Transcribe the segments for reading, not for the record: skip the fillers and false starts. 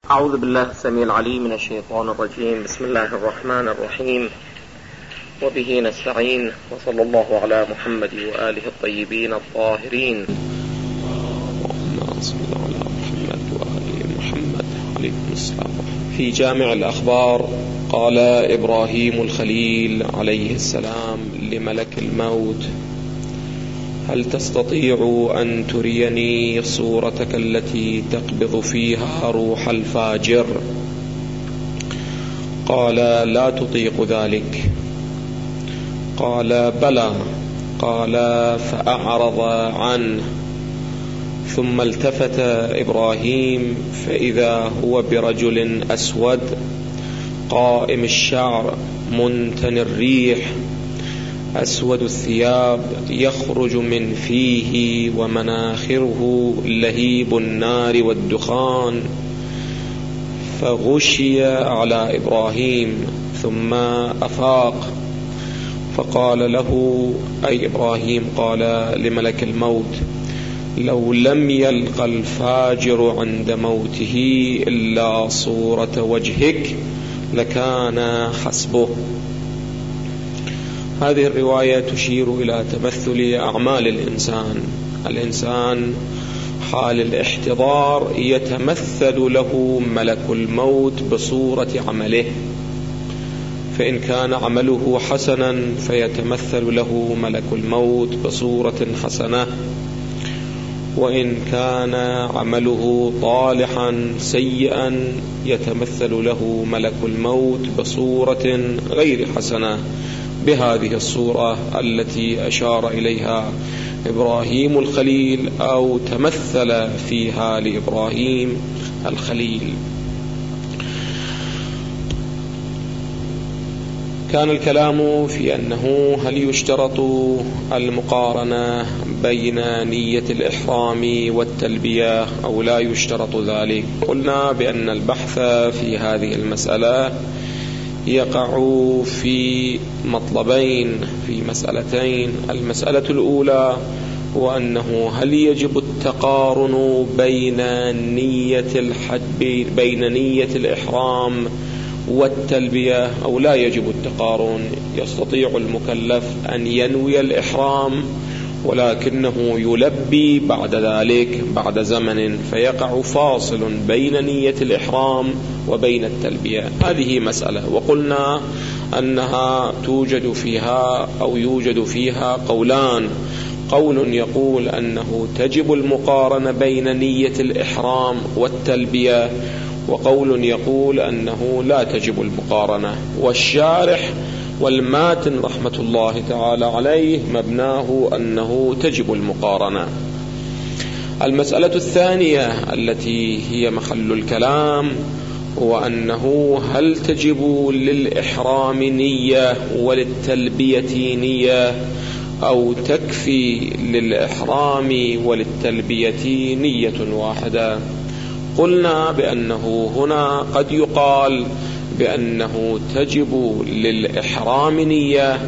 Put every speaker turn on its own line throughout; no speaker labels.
أعوذ بالله السميع العليم من الشيطان الرجيم. بسم الله الرحمن الرحيم، وبه نستعين، وصلى الله على محمد وآله الطيبين الطاهرين.
اللهم صل على محمد وآل محمد عليكم السلام. في جامع الأخبار قال إبراهيم الخليل عليه السلام لملك الموت: هل تستطيع أن تريني صورتك التي تقبض فيها روح الفاجر؟ قال: لا تطيق ذلك. قال: بلى. قال: فأعرض عنه. ثم التفت إبراهيم فإذا هو برجل أسود قائم الشعر منتن الريح أسود الثياب، يخرج من فيه ومناخره لهيب النار والدخان، فغشي على إبراهيم ثم أفاق فقال له، أي إبراهيم قال لملك الموت: لو لم يلق الفاجر عند موته إلا صورة وجهك لكان حسبه. هذه الرواية تشير إلى تمثل أعمال الإنسان حال الاحتضار يتمثل له ملك الموت بصورة عمله، فإن كان عمله حسنا فيتمثل له ملك الموت بصورة حسنة، وإن كان عمله طالحا سيئا يتمثل له ملك الموت بصورة غير حسنة، بهذه الصورة التي أشار إليها إبراهيم الخليل أو تمثل فيها لإبراهيم الخليل. كان الكلام في أنه هل يشترط المقارنة بين نية الإحرام والتلبية أو لا يشترط ذلك. قلنا بأن البحث في هذه المسألة يقع في مطلبين، في مسألتين. المسألة الأولى هو أنه هل يجب التقارن بين نية الإحرام والتلبية أو لا يجب التقارن. يستطيع المكلف أن ينوي الإحرام ولكنه يلبي بعد ذلك بعد زمن، فيقع فاصل بين نية الإحرام وبين التلبية. هذه مسألة، وقلنا أنها يوجد فيها قولان: قول يقول أنه تجب المقارنة بين نية الإحرام والتلبية، وقول يقول أنه لا تجب المقارنة. والشارح والماتن رحمة الله تعالى عليه مبناه أنه تجب المقارنة. المسألة الثانية التي هي محل الكلام هو أنه هل تجب للإحرام نية وللتلبية نية أو تكفي للإحرام وللتلبية نية واحدة. قلنا بأنه هنا قد يقال بأنه تجب للإحرام نية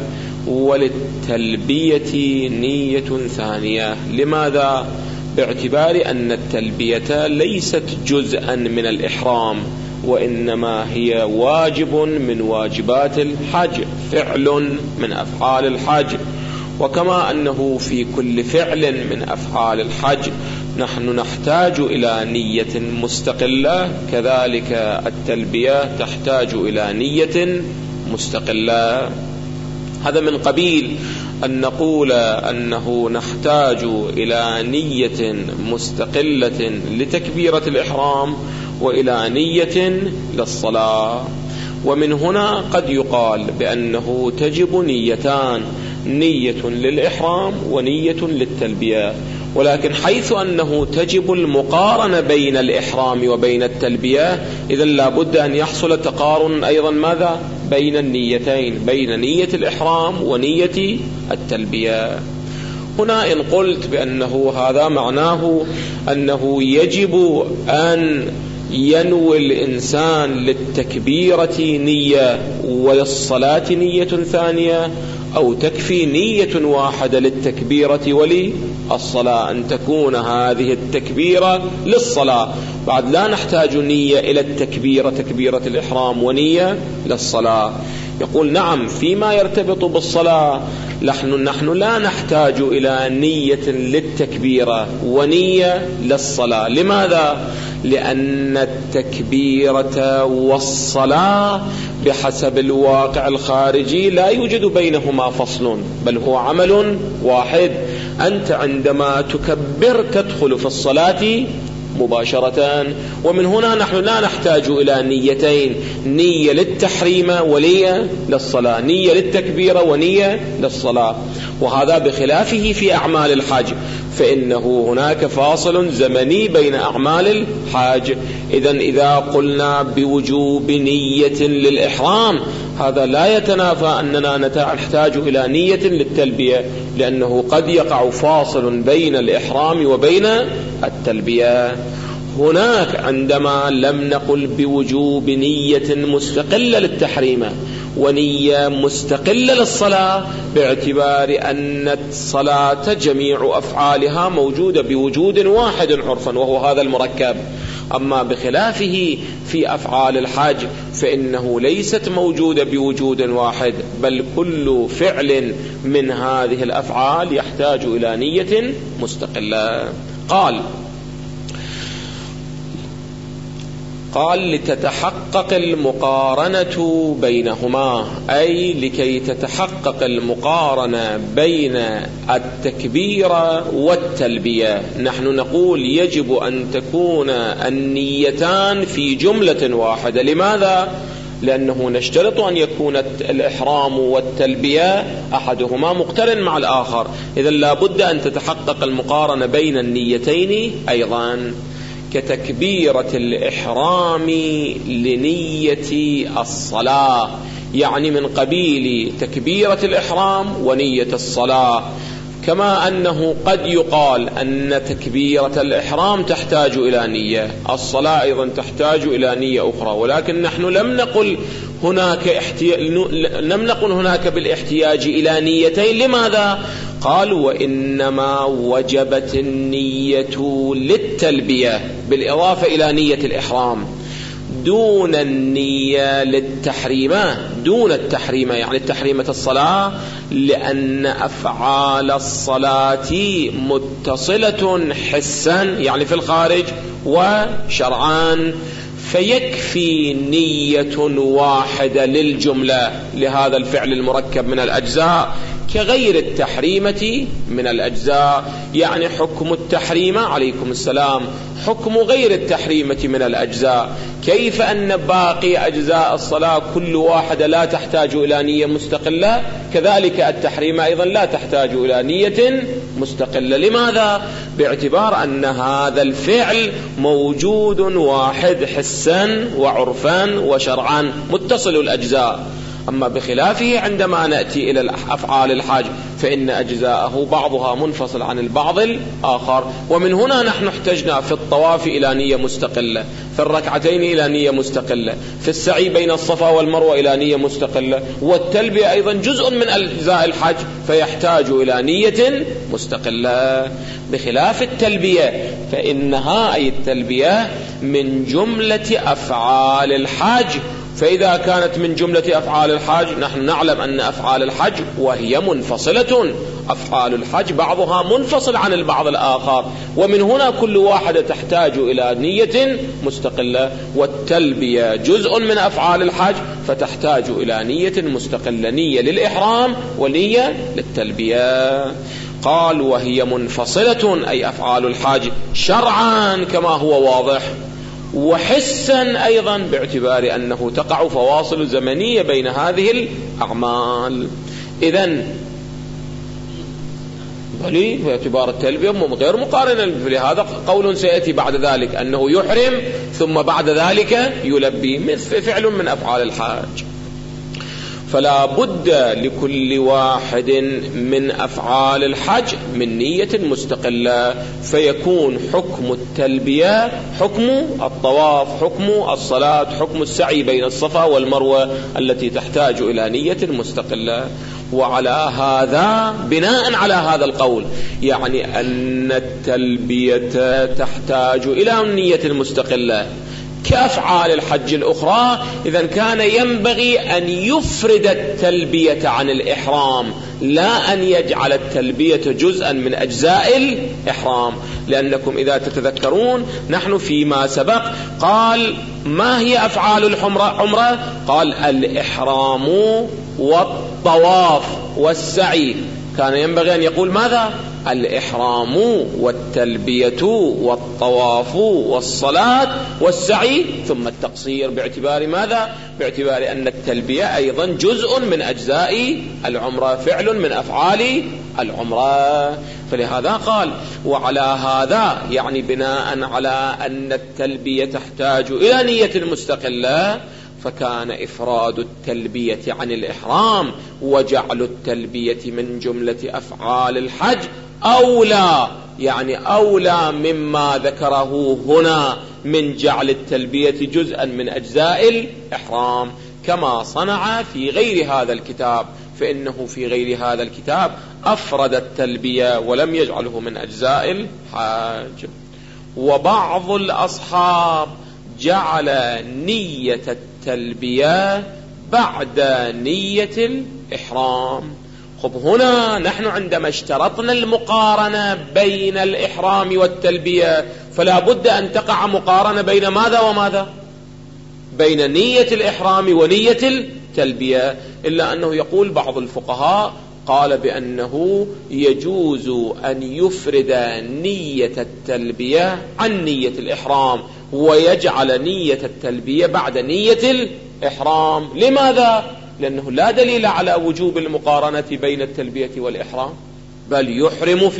وللتلبية نية ثانية. لماذا؟ باعتبار أن التلبية ليست جزءا من الإحرام، وإنما هي واجب من واجبات الحج، فعل من أفعال الحج. وكما أنه في كل فعل من أفعال الحج نحن نحتاج إلى نية مستقلة، كذلك التلبية تحتاج إلى نية مستقلة. هذا من قبيل أن نقول أنه نحتاج إلى نية مستقلة لتكبيرة الإحرام وإلى نية للصلاة. ومن هنا قد يقال بأنه تجب نيتان: نية للإحرام ونية للتلبية. ولكن حيث أنه تجب المقارنة بين الإحرام وبين التلبية، إذن لا بد أن يحصل تقارن أيضا ماذا؟ بين النيتين، بين نية الإحرام ونية التلبية. هنا إن قلت بأنه هذا معناه أنه يجب أن ينوي الإنسان للتكبيرة نية وللصلاة نية ثانية، أو تكفي نية واحدة للتكبيرة وللصلاة، أن تكون هذه التكبيرة للصلاة، بعد لا نحتاج نية إلى التكبيرة تكبيرة الإحرام ونية للصلاة. يقول نعم فيما يرتبط بالصلاة نحن لا نحتاج إلى نية للتكبيرة ونية للصلاة. لماذا؟ لأن التكبيرة والصلاة بحسب الواقع الخارجي لا يوجد بينهما فصل، بل هو عمل واحد. أنت عندما تكبر تدخل في الصلاة مباشرة، ومن هنا نحن لا نحتاج إلى نيتين، نية للتحريم ونية للصلاة، نية للتكبير ونية للصلاة. وهذا بخلافه في أعمال الحج، فإنه هناك فاصل زمني بين أعمال الحج. إذا قلنا بوجوب نية للإحرام هذا لا يتنافى أننا نحتاج إلى نية للتلبية، لأنه قد يقع فاصل بين الإحرام وبين التلبية. هناك عندما لم نقل بوجوب نية مستقلة للتحريم ونية مستقلة للصلاة، باعتبار أن الصلاة جميع أفعالها موجودة بوجود واحد عرفا وهو هذا المركب. أما بخلافه في أفعال الحج فإنه ليست موجودة بوجود واحد، بل كل فعل من هذه الأفعال يحتاج إلى نية مستقلة. قال لتتحقق المقارنة بينهما، أي لكي تتحقق المقارنة بين التكبير والتلبية. نحن نقول يجب أن تكون النيتان في جملة واحدة. لماذا؟ لأنه نشترط أن يكون الإحرام والتلبية أحدهما مقترن مع الآخر، إذن لا بد أن تتحقق المقارنة بين النيتين أيضا، كتكبيرة الإحرام لنية الصلاة، يعني من قبيل تكبيرة الإحرام ونية الصلاة. كما أنه قد يقال أن تكبيرة الإحرام تحتاج إلى نية، الصلاة أيضا تحتاج إلى نية أخرى، ولكن نحن لم نقل هناك بالاحتياج إلى نيتين. لماذا؟ قال وإنما وجبت النية للتلبية بالإضافة إلى نية الإحرام دون النية للتحريمة، دون التحريمة يعني التحريمة الصلاة، لأن أفعال الصلاة متصلة حسا يعني في الخارج وشرعان، فيكفي نية واحدة للجملة لهذا الفعل المركب من الأجزاء، كغير التحريمة من الأجزاء. يعني حكم التحريمة عليكم السلام حكم غير التحريمة من الأجزاء. كيف أن باقي أجزاء الصلاة كل واحدة لا تحتاج إلى نية مستقلة، كذلك التحريمة أيضا لا تحتاج إلى نية مستقلة. لماذا؟ باعتبار أن هذا الفعل موجود واحد حسا وعرفا وشرعا متصل الأجزاء. أما بخلافه عندما نأتي إلى أفعال الحج فإن أجزاءه بعضها منفصل عن البعض الآخر، ومن هنا نحن احتجنا في الطواف إلى نية مستقلة، في الركعتين إلى نية مستقلة، في السعي بين الصفا والمروة إلى نية مستقلة، والتلبية أيضا جزء من أجزاء الحج فيحتاج إلى نية مستقلة. بخلاف التلبية فإنها أي التلبية من جملة أفعال الحج، فإذا كانت من جملة أفعال الحج نحن نعلم أن أفعال الحج وهي منفصلة، أفعال الحج بعضها منفصل عن البعض الآخر، ومن هنا كل واحدة تحتاج إلى نية مستقلة، والتلبية جزء من أفعال الحج فتحتاج إلى نية مستقلة، نية للإحرام ونية للتلبية. قال وهي منفصلة أي أفعال الحج شرعا كما هو واضح، وحسا أيضا باعتبار أنه تقع فواصل زمنية بين هذه الأعمال. إذن بلي باعتبار التلبية غير مقارنة، لهذا قول سيأتي بعد ذلك أنه يحرم ثم بعد ذلك يلبي، مثل فعل من أفعال الحج. فلا بد لكل واحد من أفعال الحج من نية مستقلة، فيكون حكم التلبية حكم الطواف، حكم الصلاة، حكم السعي بين الصفا والمروة التي تحتاج إلى نية مستقلة. وعلى هذا بناء على هذا القول يعني أن التلبية تحتاج إلى النية المستقلة كأفعال الحج الأخرى. إذن كان ينبغي أن يفرد التلبية عن الإحرام لا أن يجعل التلبية جزءا من أجزاء الإحرام، لأنكم إذا تتذكرون نحن فيما سبق قال ما هي أفعال العمرة؟ قال الإحرام والطواف والسعي. كان ينبغي أن يقول ماذا؟ الإحرام والتلبية والطواف والصلاة والسعي ثم التقصير، باعتبار ماذا؟ باعتبار أن التلبية أيضا جزء من أجزاء العمرة، فعل من أفعال العمرة. فلهذا قال وعلى هذا يعني بناء على أن التلبية تحتاج إلى نية مستقلة، فكان إفراد التلبية عن الإحرام وجعل التلبية من جملة أفعال الحج أولى، يعني أولى مما ذكره هنا من جعل التلبية جزءا من أجزاء الإحرام كما صنع في غير هذا الكتاب. فإنه في غير هذا الكتاب أفرد التلبية ولم يجعله من أجزاء الحج. وبعض الأصحاب جعل نية التلبية بعد نية الإحرام. خب هنا نحن عندما اشترطنا المقارنة بين الإحرام والتلبية فلا بد أن تقع مقارنة بين ماذا وماذا؟ بين نية الإحرام ونية التلبية. إلا أنه يقول بعض الفقهاء قال بأنه يجوز أن يفرد نية التلبية عن نية الإحرام ويجعل نية التلبية بعد نية الإحرام. لماذا؟ لأنه لا دليل على وجوب المقارنة بين التلبية والإحرام، بل يحرم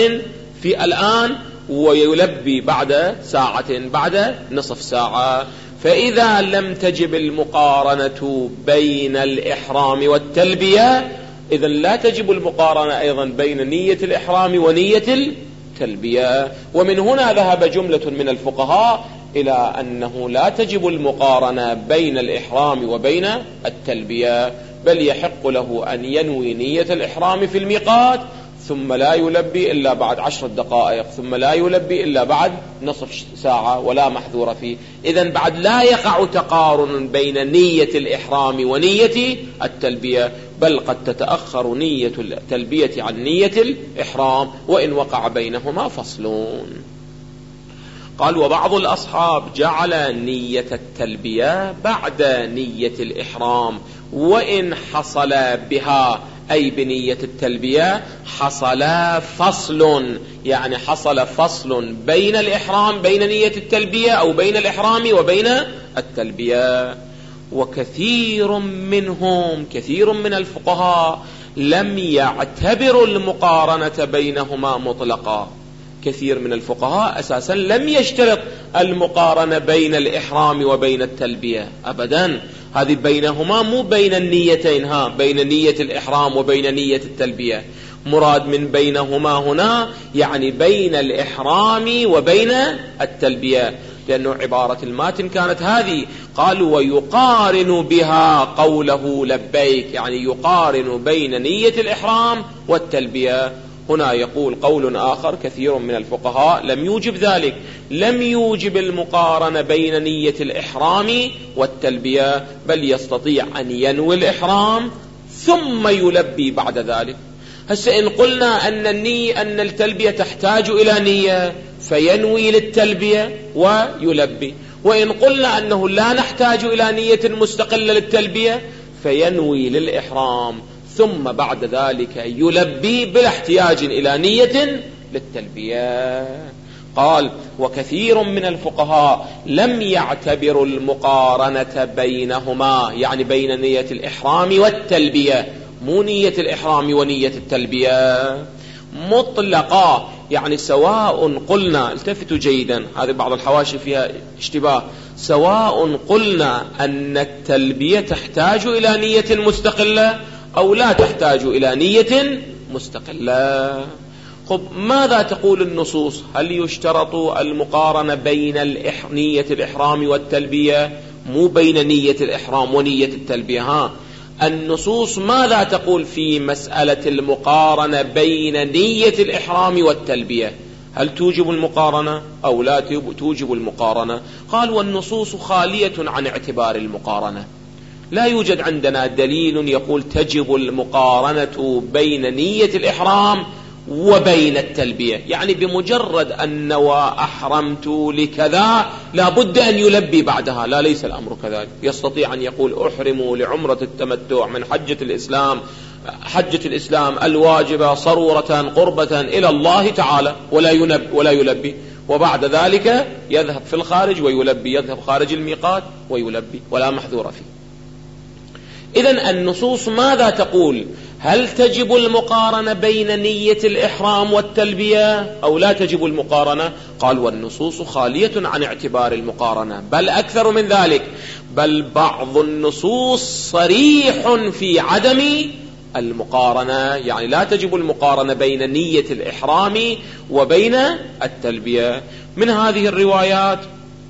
في الآن ويلبي بعد ساعة بعد نصف ساعة. فإذا لم تجب المقارنة بين الإحرام والتلبية إذن لا تجب المقارنة أيضا بين نية الإحرام ونية التلبية. ومن هنا ذهب جملة من الفقهاء إلى أنه لا تجب المقارنة بين الإحرام وبين التلبية، بل يحق له أن ينوي نية الإحرام في الميقات ثم لا يلبي إلا بعد 10 دقائق، ثم لا يلبي إلا بعد نصف ساعة، ولا محذور فيه. إذن بعد لا يقع تقارن بين نية الإحرام ونية التلبية، بل قد تتأخر نية التلبية عن نية الإحرام وإن وقع بينهما فصلون. قال وبعض الأصحاب جعل نية التلبية بعد نية الإحرام وإن حصل بها، أي بنية التلبية حصل فصل، يعني حصل فصل بين الإحرام بين نية التلبية أو بين الإحرام وبين التلبية. وكثير من الفقهاء لم يعتبروا المقارنة بينهما مطلقا. كثير من الفقهاء أساسا لم يشترط المقارنة بين الإحرام وبين التلبية أبدا. هذه بينهما مو بين النيتين، بين نية الإحرام وبين نية التلبية. مراد من بينهما هنا يعني بين الإحرام وبين التلبية، لأنه عبارة الماتن كانت هذه، قالوا ويقارن بها قوله لبيك، يعني يقارن بين نية الإحرام والتلبية. هنا يقول قول آخر كثير من الفقهاء لم يوجب ذلك، لم يوجب المقارنة بين نية الإحرام والتلبية، بل يستطيع أن ينوي الإحرام ثم يلبي بعد ذلك. هسه إن قلنا أن التلبية تحتاج إلى نية فينوي للتلبية ويلبي، وإن قلنا أنه لا نحتاج إلى نية مستقلة للتلبية فينوي للإحرام ثم بعد ذلك يلبي بلا احتياج إلى نية للتلبية. قال وكثير من الفقهاء لم يعتبروا المقارنة بينهما، يعني بين نية الإحرام والتلبية، مو نية الإحرام ونية التلبية مطلقة. يعني سواء قلنا، التفتوا جيدا، هذه بعض الحواشي فيها اشتباه، سواء قلنا أن التلبية تحتاج إلى نية مستقلة أو لا تحتاج إلى نية مستقلة. خب ماذا تقول النصوص؟ هل يشترط المقارنة بين نية الإحرام والتلبية، مو بين نية الإحرام ونية التلبية؟ النصوص ماذا تقول في مسألة المقارنة بين نية الإحرام والتلبية؟ هل توجب المقارنة أو لا توجب المقارنة؟ قال والنصوص خالية عن اعتبار المقارنة، لا يوجد عندنا دليل يقول تجب المقارنة بين نية الإحرام وبين التلبية، يعني بمجرد أن أحرمت لكذا لا بد أن يلبي بعدها، لا ليس الأمر كذلك. يستطيع أن يقول أحرموا لعمرة التمتع من حجة الإسلام الواجبة صرورة قربة إلى الله تعالى ولا يلبي، وبعد ذلك يذهب في الخارج ويلبي، يذهب خارج الميقات ويلبي، ولا محذور فيه. إذن النصوص ماذا تقول؟ هل تجب المقارنة بين نية الإحرام والتلبية أو لا تجب المقارنة؟ قال والنصوص خالية عن اعتبار المقارنة، بل أكثر من ذلك، بل بعض النصوص صريح في عدم المقارنة، يعني لا تجب المقارنة بين نية الإحرام وبين التلبية. من هذه الروايات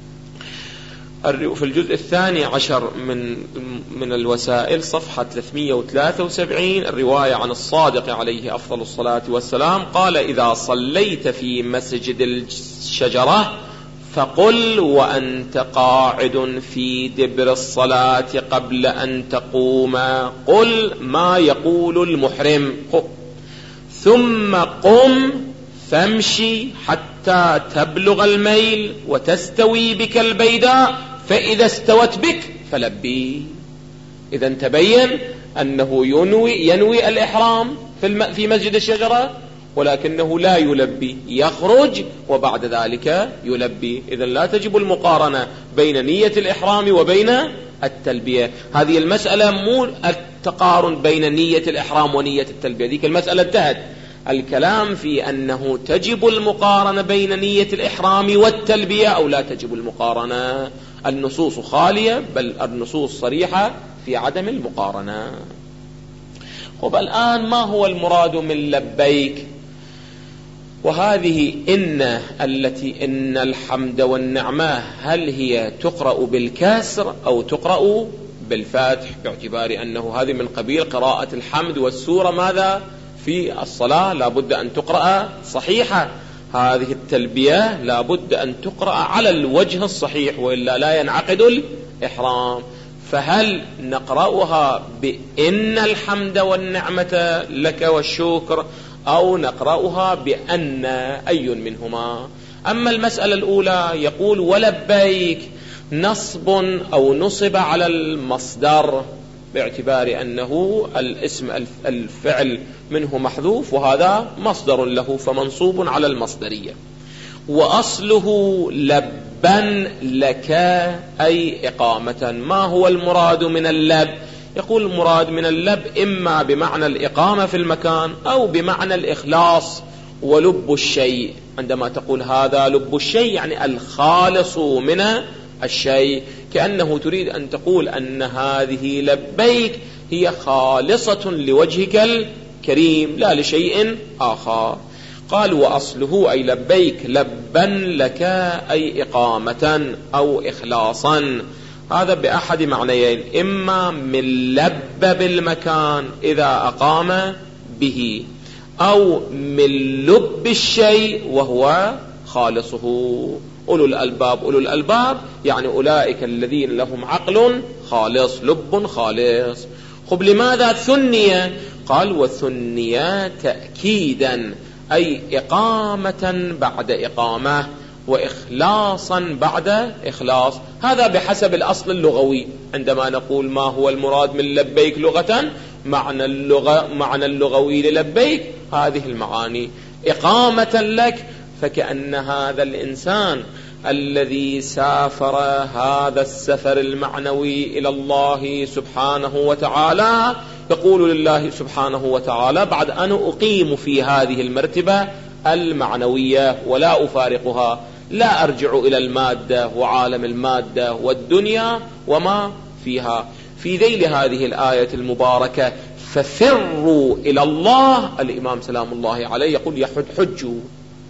في الجزء 12 من الوسائل صفحة 373 الرواية عن الصادق عليه أفضل الصلاة والسلام قال: إذا صليت في مسجد الشجرة فقل وأنت قاعد في دبر الصلاة قبل أن تقوم، قل ما يقول المحرم، ثم قم فامشي حتى تبلغ الميل وتستوي بك البيداء، فإذا استوت بك فلبي. إذا تبين أنه ينوي الإحرام في مسجد الشجرة، ولكنه لا يلبي، يخرج وبعد ذلك يلبي. إذا لا تجب المقارنة بين نية الإحرام وبين التلبية. هذه المسألة مو التقارن بين نية الإحرام ونية التلبية، ذيك المسألة انتهت. الكلام في أنه تجب المقارنة بين نية الإحرام والتلبية أو لا تجب المقارنة. النصوص خالية، بل النصوص صريحة في عدم المقارنة. طب الآن ما هو المراد من لبيك؟ وهذه إن الحمد والنعمة هل هي تقرأ بالكسر أو تقرأ بالفتح، باعتبار أنه هذه من قبيل قراءة الحمد والسورة ماذا في الصلاة لا بد أن تقرأ صحيحة. هذه التلبية لا بد أن تقرأ على الوجه الصحيح وإلا لا ينعقد الإحرام. فهل نقرأها بإن الحمد والنعمة لك والشكر، أو نقرأها بأن أي منهما؟ أما المسألة الأولى يقول ولبيك نصب أو نصب على المصدر، باعتبار أنه الاسم الفعل منه محذوف وهذا مصدر له فمنصوب على المصدرية. وأصله لبا لك أي إقامة. ما هو المراد من اللب؟ يقول المراد من اللب إما بمعنى الإقامة في المكان أو بمعنى الإخلاص ولب الشيء. عندما تقول هذا لب الشيء يعني الخالص من الشيء، كأنه تريد أن تقول أن هذه لبيك هي خالصة لوجهك الكريم لا لشيء آخر. قال وأصله أي لبيك لبا لك أي إقامة أو إخلاصا. هذا بأحد معنيين، إما من لب بالمكان إذا أقام به، أو من لب الشيء وهو خالصه. أولو الألباب يعني أولئك الذين لهم عقل خالص، لب خالص. خب لماذا ثنية؟ قال وثنية تأكيدا أي إقامة بعد إقامة وإخلاصا بعد إخلاص. هذا بحسب الأصل اللغوي. عندما نقول ما هو المراد من لبيك لغة، معنى اللغوي للبيك هذه المعاني: إقامة لك، فكأن هذا الإنسان الذي سافر هذا السفر المعنوي إلى الله سبحانه وتعالى يقول لله سبحانه وتعالى: بعد أن أقيم في هذه المرتبة المعنوية ولا أفارقها، لا أرجع إلى المادة وعالم المادة والدنيا وما فيها. في ذيل هذه الآية المباركة ففروا إلى الله، الإمام سلام الله عليه يقول حجوا،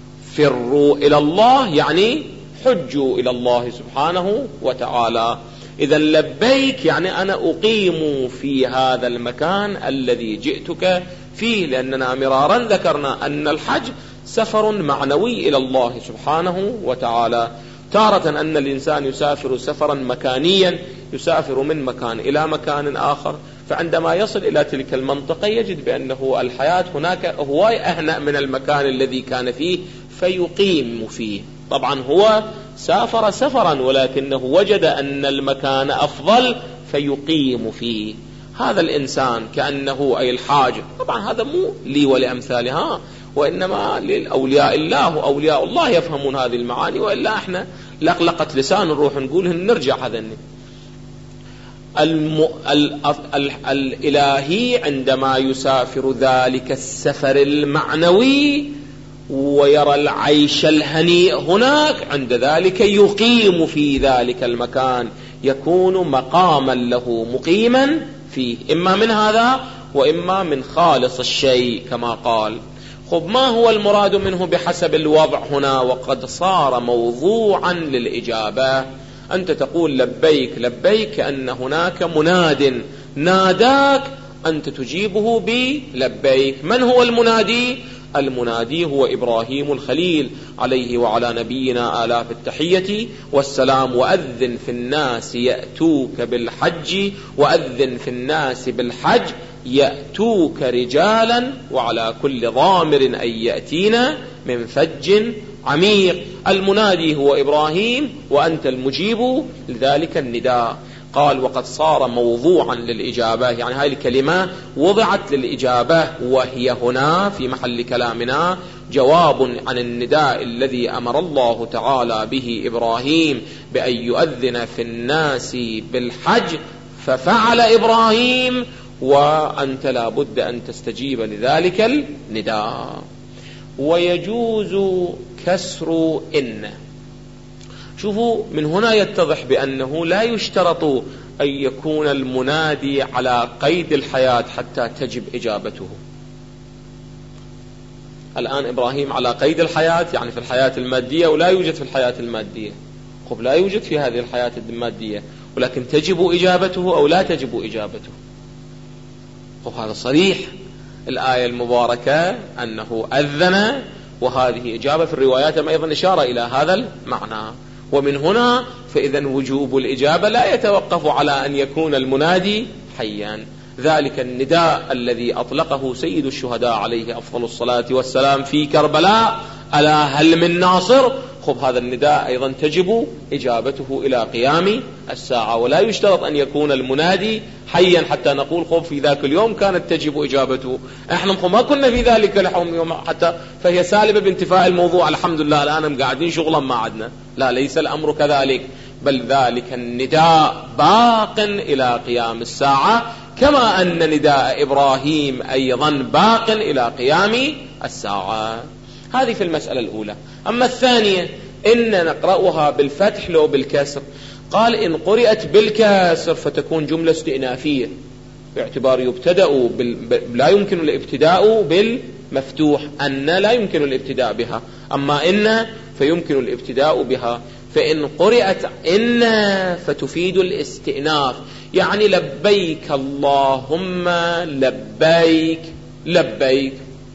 فروا إلى الله يعني حجوا إلى الله سبحانه وتعالى. إذا لبيك يعني أنا أقيم في هذا المكان الذي جئتك فيه، لأننا مرارا ذكرنا أن الحج سفر معنوي إلى الله سبحانه وتعالى. تارة أن الإنسان يسافر سفرا مكانيا، يسافر من مكان إلى مكان آخر، فعندما يصل إلى تلك المنطقة يجد بأنه الحياة هناك هو أهنأ من المكان الذي كان فيه فيقيم فيه. طبعا هو سافر سفرا ولكنه وجد أن المكان أفضل فيقيم فيه. هذا الإنسان كأنه أي الحاج، طبعا هذا مو لي ولأمثالها وإنما للأولياء الله، أولياء الله يفهمون هذه المعاني، وإلا احنا لقلقت لسان نروح نقول نرجع. هذا الإلهي عندما يسافر ذلك السفر المعنوي ويرى العيش الهنيء هناك، عند ذلك يقيم في ذلك المكان، يكون مقاما له مقيما فيه، إما من هذا وإما من خالص الشيء كما قال. خب ما هو المراد منه بحسب الوضع هنا وقد صار موضوعا للإجابة؟ أنت تقول لبيك لبيك كأن هناك مناد ناداك أنت تجيبه بلبيك. من هو المنادي؟ المنادي هو إبراهيم الخليل عليه وعلى نبينا آلاف التحية والسلام. وأذن في الناس يأتوك بالحج، وأذن في الناس بالحج يأتوك رجالا وعلى كل ضامر أن يأتينا من فج عميق. المنادي هو إبراهيم وأنت المجيب لذلك النداء. قال وقد صار موضوعا للإجابة، يعني هذه الكلمة وضعت للإجابة، وهي هنا في محل كلامنا جواب عن النداء الذي أمر الله تعالى به إبراهيم بأن يؤذن في الناس بالحج، ففعل إبراهيم، وأنت لا بد أن تستجيب لذلك النداء. ويجوز كسر إن. شوفوا من هنا يتضح بأنه لا يشترط أن يكون المنادي على قيد الحياة حتى تجب إجابته. الآن إبراهيم على قيد الحياة، يعني في الحياة المادية، ولا يوجد في الحياة المادية. خب لا يوجد في هذه الحياة المادية، ولكن تجب إجابته أو لا تجب إجابته. وهذا صريح الآية المباركة أنه أذن، وهذه إجابة في الروايات أيضا إشارة إلى هذا المعنى. ومن هنا فإذا وجوب الإجابة لا يتوقف على أن يكون المنادي حيا. ذلك النداء الذي أطلقه سيد الشهداء عليه أفضل الصلاة والسلام في كربلاء، ألا هل من ناصر؟ خب هذا النداء أيضا تجب إجابته إلى قيام الساعة، ولا يشترط أن يكون المنادي حيا حتى نقول خب في ذاك اليوم كانت تجب إجابته. احنا ما كنا في ذلك اليوم حتى، فهي سالبة بانتفاء الموضوع. الحمد لله الآن قاعدين شغلا ما عدنا. لا، ليس الأمر كذلك، بل ذلك النداء باق إلى قيام الساعة، كما أن نداء إبراهيم أيضا باق إلى قيام الساعة. هذه في المسألة الأولى. أما الثانية إن نقرأها بالفتح لو بالكسر. قال إن قرأت بالكسر فتكون جملة استئنافية باعتبار يبتدأ لا يمكن الابتداء بالمفتوح. أن لا يمكن الابتداء بها، أما إن فيمكن الابتداء بها. فإن قرأت إن فتفيد الاستئناف، يعني لبيك اللهم لبيك لبيك.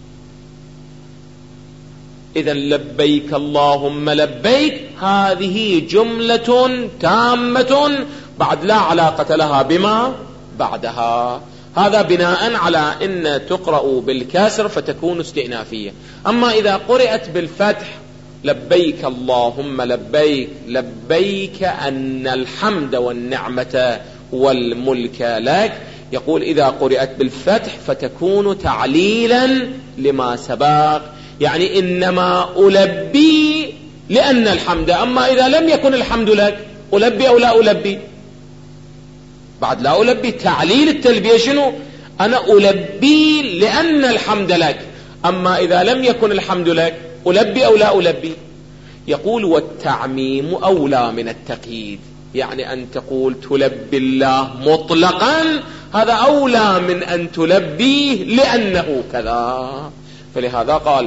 إذا لبيك اللهم لبيك هذه جملة تامة بعد لا علاقة لها بما بعدها. هذا بناء على أن تقرأ بالكسر فتكون استئنافية. أما إذا قرأت بالفتح لبيك اللهم لبيك لبيك أن الحمد والنعمة والملك لك، يقول إذا قرأت بالفتح فتكون تعليلا لما سبق، يعني إنما ألبي لأن الحمد. أما إذا لم يكن الحمد لك ألبي أو لا ألبي؟ بعد لا ألبي تعليل التلبية شنو؟ أنا ألبي لأن الحمد لك. أما إذا لم يكن الحمد لك ألبي أو لا ألبي؟ يقول والتعميم أولى من التقييد، يعني أن تقول تلبي الله مطلقا هذا أولى من أن تلبيه لأنه كذا. فلهذا قال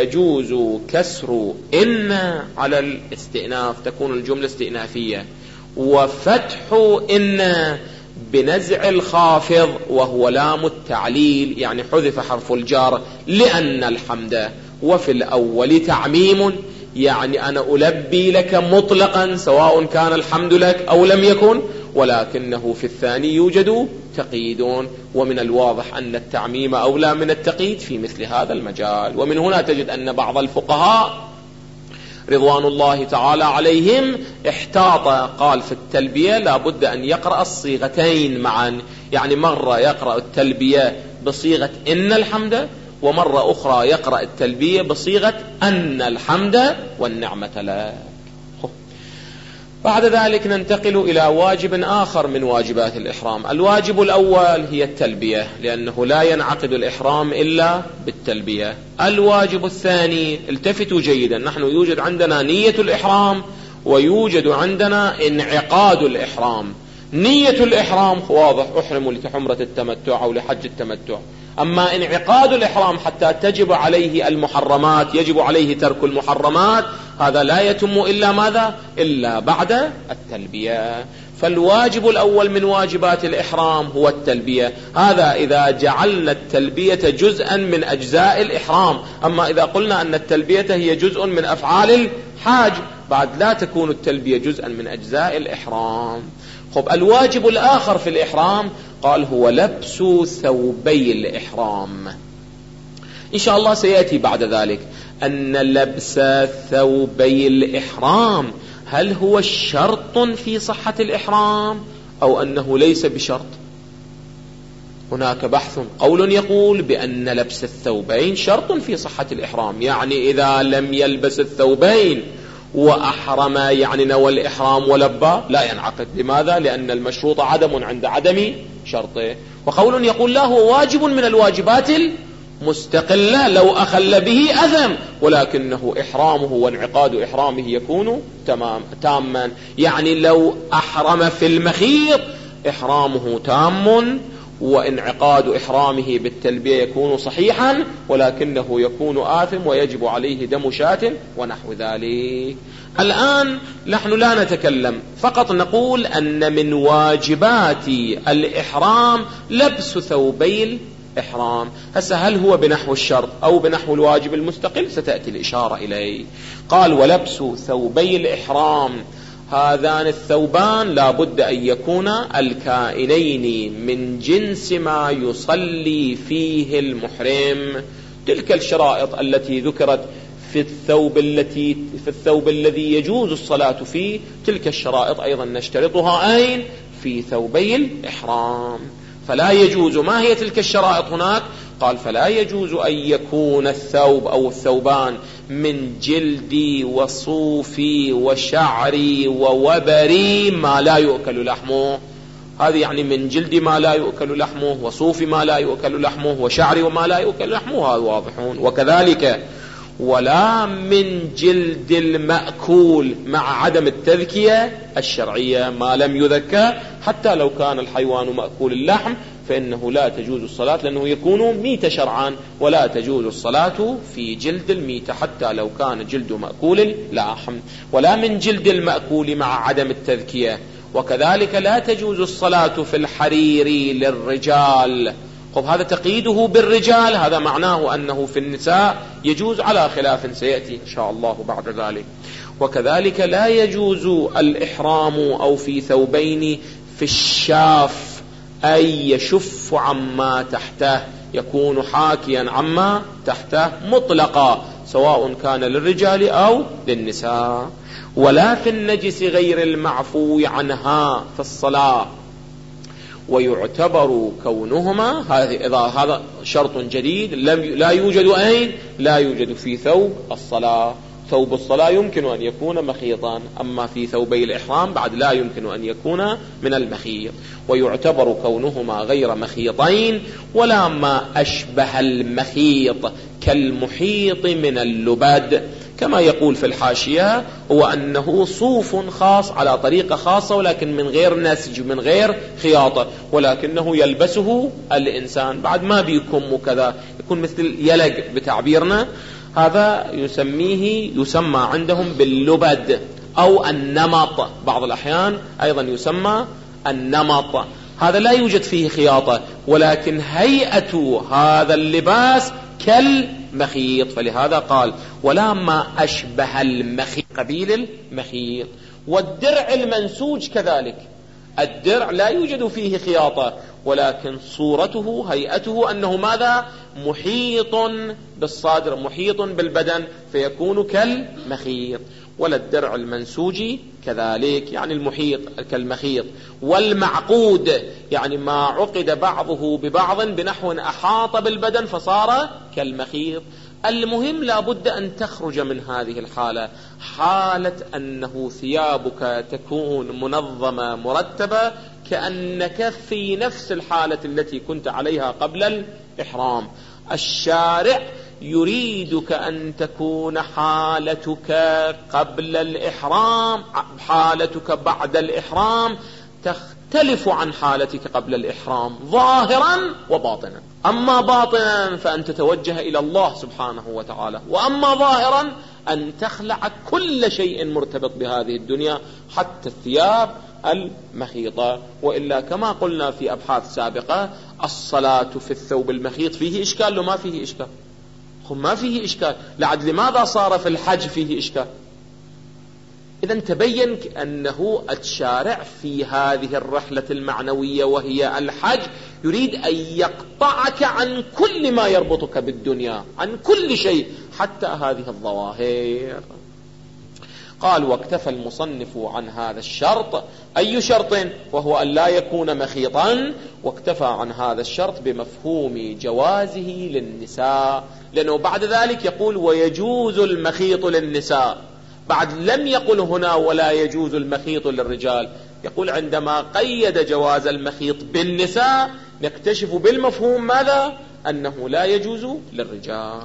ويجوز كسر إن على الاستئناف، تكون الجملة استئنافية. وفتح إن بنزع الخافض وهو لام التعليل، يعني حذف حرف الجار لأن الحمد. وفي الأول تعميم، يعني أنا ألبي لك مطلقا سواء كان الحمد لك أو لم يكن، ولكنه في الثاني يوجد تقييد، ومن الواضح أن التعميم أولى من التقييد في مثل هذا المجال. ومن هنا تجد أن بعض الفقهاء رضوان الله تعالى عليهم احتاط، قال في التلبية لا بد أن يقرأ الصيغتين معا، يعني مرة يقرأ التلبية بصيغة إن الحمد، ومرة أخرى يقرأ التلبية بصيغة أن الحمد والنعمة لك. بعد ذلك ننتقل إلى واجب آخر من واجبات الإحرام. الواجب الأول هي التلبية، لأنه لا ينعقد الإحرام إلا بالتلبية. الواجب الثاني، التفتوا جيدا، نحن يوجد عندنا نية الإحرام ويوجد عندنا انعقاد الإحرام. نية الإحرام واضح، أحرم لحمرة التمتع أو لحج التمتع. أما انعقاد الإحرام حتى تجب عليه المحرمات، يجب عليه ترك المحرمات، هذا لا يتم إلا ماذا؟ إلا بعد التلبية. فالواجب الأول من واجبات الإحرام هو التلبية، هذا إذا جعلنا التلبية جزءا من أجزاء الإحرام. أما إذا قلنا أن التلبية هي جزء من أفعال الحاج، بعد لا تكون التلبية جزءا من أجزاء الإحرام. خب، الواجب الآخر في الإحرام قال هو لبس ثوبي الإحرام. إن شاء الله سيأتي بعد ذلك أن لبس ثوبي الإحرام هل هو شرط في صحة الإحرام أو أنه ليس بشرط؟ هناك بحث، قول يقول بأن لبس الثوبين شرط في صحة الإحرام، يعني إذا لم يلبس الثوبين وأحرم يعني نوى الإحرام ولبى لا ينعقد. لماذا؟ لأن المشروط عدم عند عدم شرطه. وقول يقول لا، هو واجب من الواجبات المستقلة، لو أخل به أثم، ولكنه إحرامه وانعقاد إحرامه يكون تاما، يعني لو أحرم في المخيط إحرامه تام، وانعقاد إحرامه بالتلبية يكون صحيحا، ولكنه يكون آثم ويجب عليه دم شاة ونحو ذلك. الآن نحن لا نتكلم، فقط نقول أن من واجبات الإحرام لبس ثوبي الإحرام. هسه هل هو بنحو الشرط أو بنحو الواجب المستقل؟ ستأتي الإشارة إليه. قال ولبس ثوبي الإحرام، هذان الثوبان لا بد أن يكونا الكائنين من جنس ما يصلي فيه المحرم. تلك الشرائط التي ذكرت في الثوب الذي يجوز الصلاة فيه، تلك الشرائط أيضا نشترطها أين؟ في ثوبي الإحرام. فلا يجوز، ما هي تلك الشرائط هناك؟ قال فلا يجوز أن يكون الثوب أو الثوبان من جلدي وصوفي وشعري ووبري ما لا يؤكل لحمه. هذه يعني من جلد ما لا يؤكل لحمه، وصوفي ما لا يؤكل لحمه، وشعري وما لا يؤكل لحمه، هذا واضحون. وكذلك ولا من جلد المأكول مع عدم التذكية الشرعية، ما لم يذكى، حتى لو كان الحيوان مأكول اللحم فإنه لا تجوز الصلاة، لأنه يكون ميت شرعا، ولا تجوز الصلاة في جلد الميت حتى لو كان جلد مأكول اللحم. ولا من جلد المأكول مع عدم التذكية. وكذلك لا تجوز الصلاة في الحرير للرجال. طب هذا تقييده بالرجال، هذا معناه أنه في النساء يجوز على خلاف سيأتي إن شاء الله بعد ذلك. وكذلك لا يجوز الإحرام أو في ثوبين في الشاف، أي يشف عما تحته، يكون حاكيا عما تحته مطلقا، سواء كان للرجال أو للنساء. ولا في النجس غير المعفو عنها في الصلاة. ويعتبر كونهما، هذا شرط جديد لا يوجد أين؟ لا يوجد في ثوب الصلاة. ثوب الصلاة يمكن أن يكون مخيطا، أما في ثوبي الإحرام بعد لا يمكن أن يكون من المخيط. ويعتبر كونهما غير مخيطين ولا ما أشبه المخيط كالمحيط من اللبد، كما يقول في الحاشية هو أنه صوف خاص على طريقة خاصة، ولكن من غير نسج، من غير خياطة، ولكنه يلبسه الإنسان، بعد ما بيكم وكذا، يكون مثل يلق بتعبيرنا. هذا يسمى عندهم باللبد أو النمط، بعض الأحيان أيضا يسمى النمط، هذا لا يوجد فيه خياطة، ولكن هيئة هذا اللباس كالمخيط، فلهذا قال ولا ما أشبه المخيط قبيل المخيط. والدرع المنسوج كذلك، الدرع لا يوجد فيه خياطة، ولكن صورته هيئته أنه ماذا؟ محيط بالصدر، محيط بالبدن، فيكون كالمخيط. ولا الدرع المنسوج كذلك، يعني المحيط كالمخيط. والمعقود يعني ما عقد بعضه ببعض بنحو أحاط بالبدن فصار كالمخيط. المهم لا بد أن تخرج من هذه الحالة، حالة أنه ثيابك تكون منظمة مرتبة كأنك في نفس الحالة التي كنت عليها قبل الإحرام. الشارع يريدك أن تكون حالتك قبل الإحرام، حالتك بعد الإحرام تختلف عن حالتك قبل الإحرام ظاهرا وباطنا. أما باطنا فأن تتوجه إلى الله سبحانه وتعالى، وأما ظاهرا أن تخلع كل شيء مرتبط بهذه الدنيا حتى الثياب المخيطة. وإلا كما قلنا في أبحاث سابقة الصلاة في الثوب المخيط فيه إشكال لو ما فيه إشكال؟ ما فيه إشكال. لعد لماذا صار في الحج فيه إشكال؟ إذن تبين أنه الشارع في هذه الرحلة المعنوية وهي الحج يريد أن يقطعك عن كل ما يربطك بالدنيا، عن كل شيء حتى هذه الظواهر. قال واكتفى المصنف عن هذا الشرط. أي شرط؟ وهو أن لا يكون مخيطا. واكتفى عن هذا الشرط بمفهوم جوازه للنساء، لأنه بعد ذلك يقول ويجوز المخيط للنساء، بعد لم يقل هنا ولا يجوز المخيط للرجال، يقول عندما قيد جواز المخيط بالنساء نكتشف بالمفهوم ماذا؟ أنه لا يجوز للرجال.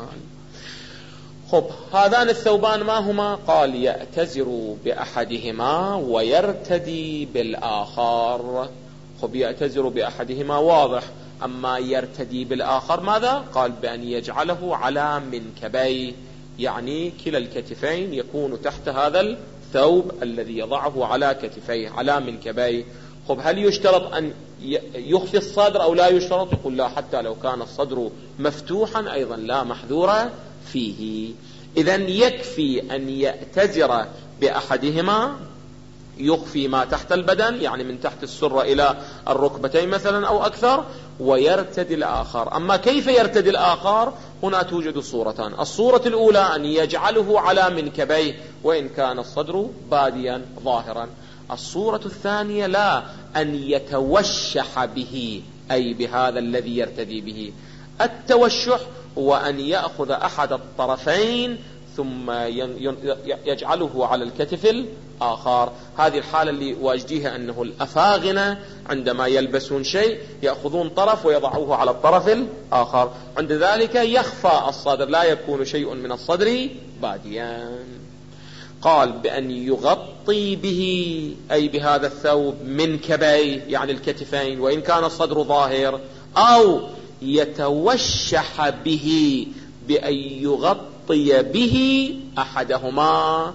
خب هذان الثوبان ما هما؟ قال يأتزر بأحدهما ويرتدي بالآخر. خب يأتزر بأحدهما واضح، أما يرتدي بالآخر ماذا؟ قال بأن يجعله على منكبيه، يعني كلا الكتفين يكون تحت هذا الثوب الذي يضعه على كتفيه على منكبيه. خب هل يشترط أن يخفي الصدر أو لا يشترط؟ يقول لا، حتى لو كان الصدر مفتوحا أيضا لا محذور فيه. إذن يكفي أن يأتزر بأحدهما يخفي ما تحت البدن، يعني من تحت السرة إلى الركبتين مثلا أو أكثر، ويرتدي الآخر. أما كيف يرتدي الآخر؟ هنا توجد صورتان. الصورة الأولى أن يجعله على منكبيه وإن كان الصدر باديا ظاهرا. الصورة الثانية لا، أن يتوشح به، أي بهذا الذي يرتدي به. التوشح هو أن يأخذ أحد الطرفين ثم يجعله على الكتف الآخر. هذه الحالة اللي واجديها أنه الأفاغنة عندما يلبسون شيء يأخذون طرف ويضعوه على الطرف الآخر، عند ذلك يخفى الصدر، لا يكون شيء من الصدر باديا. قال بأن يغطي به، أي بهذا الثوب، منكبيه يعني الكتفين وإن كان الصدر ظاهر، أو يتوشح به بأن يغطي به أحدهما